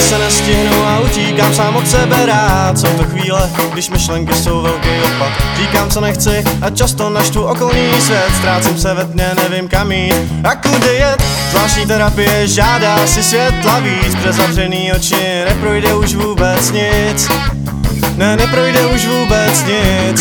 se nestihnu a utíkám sám od sebe rád. Jsou to chvíle, když myšlenky jsou velký odpad. Říkám, co nechci a často naštvu okolní svět. Ztrácím se ve tmě, nevím kam jít a kudy jet. Zvláštní terapie žádá si světla víc. Přes zavřený oči neprojde už vůbec nic. Ne, neprojde už vůbec nic.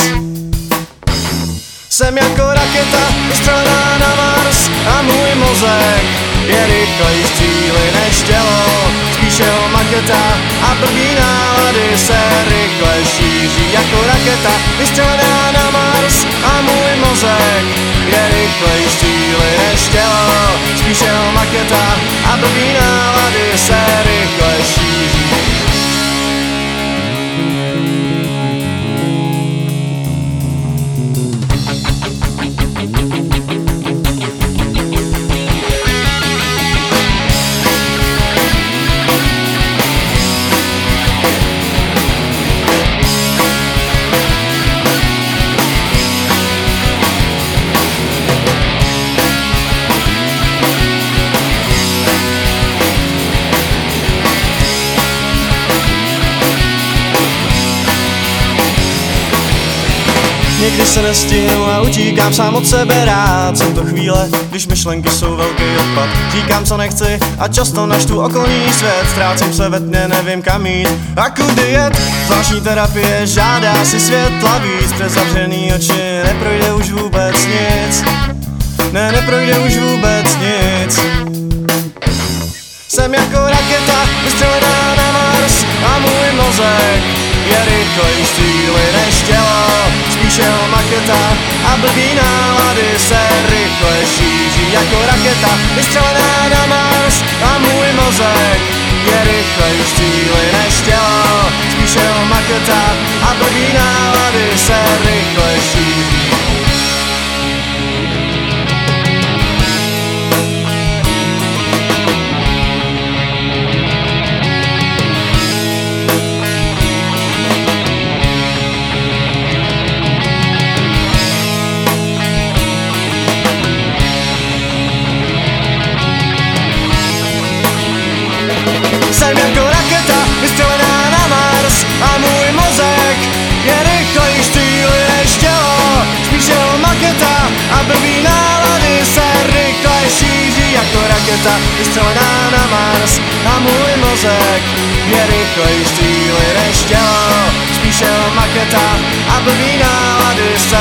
Jsem jako raketa vystřelená na Mars a můj mozek je rychlejší než tělo. Spíše ho maketa a blbý nálady se rychle šíří. Jako raketa vystřelená na Mars a můj mozek je rychlejší než tělo. Spíše ho maketa a blbý nálady se rychle šíří. Někdy se nestihnu a utíkám sám od sebe rád. Jsou to chvíle, když myšlenky jsou velký odpad. Říkám, co nechci a často naštvu okolní svět. Ztrácím se ve tmě, nevím kam jít a kudy jet. Zvláštní terapie žádá si světla víc. Přes zavřený oči neprojde už vůbec nic. Ne, neprojde už vůbec nic. Jsem jako raketa vystřelená na Mars a můj mozek je rychlejší než tělo. Spíše ho maketa a blbý nálady se rychle šíří. Jako raketa vystřelená na Mars a můj mozek je rychlejší než tělo. Spíše ho maketa a blbý nálady se rychle šíří. Jsem jako raketa vystřelená na Mars a můj mozek je rychlejší než tělo. Spíše ho maketa a blbý nálady se rychle šíří. Jako raketa vystřelená na Mars a můj mozek je rychlejší než tělo. Spíše ho maketa a blbý nálady se